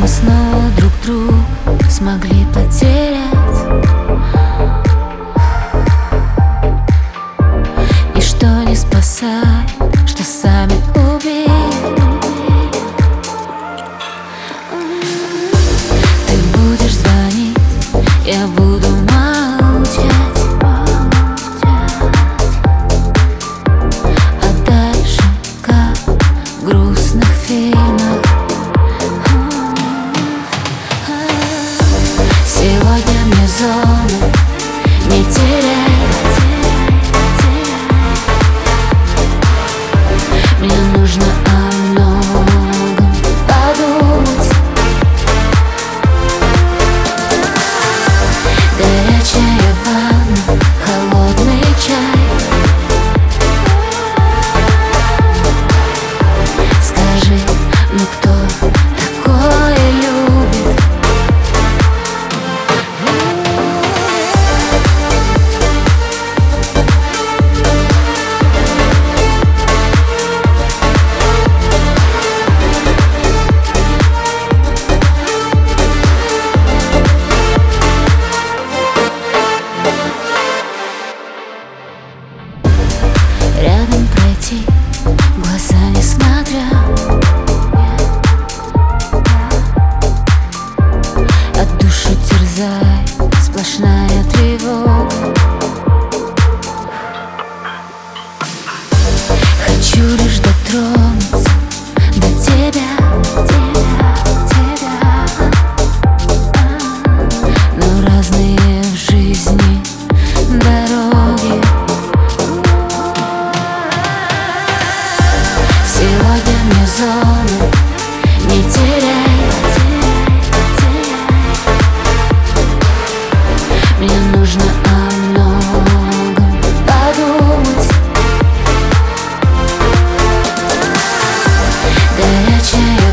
снова друг друга смогли потерять. Ничто не спасает, что сами убили. Ты будешь звонить, я буду молчать. А дальше, как в грустных фильмах, сегодня мне зоны не терять. Мне нужно о многом подумать. Горячая ванна, холодный чай. Скажи, ну кто такое любит? Рядом пройти, в глаза не смотря. От душу терзает сплошная тревога. Хочу лишь дотронуться до тебя, но разные в жизни дороги. Сегодня мне зоны не терять. Мне нужно о многом подумать. Горячая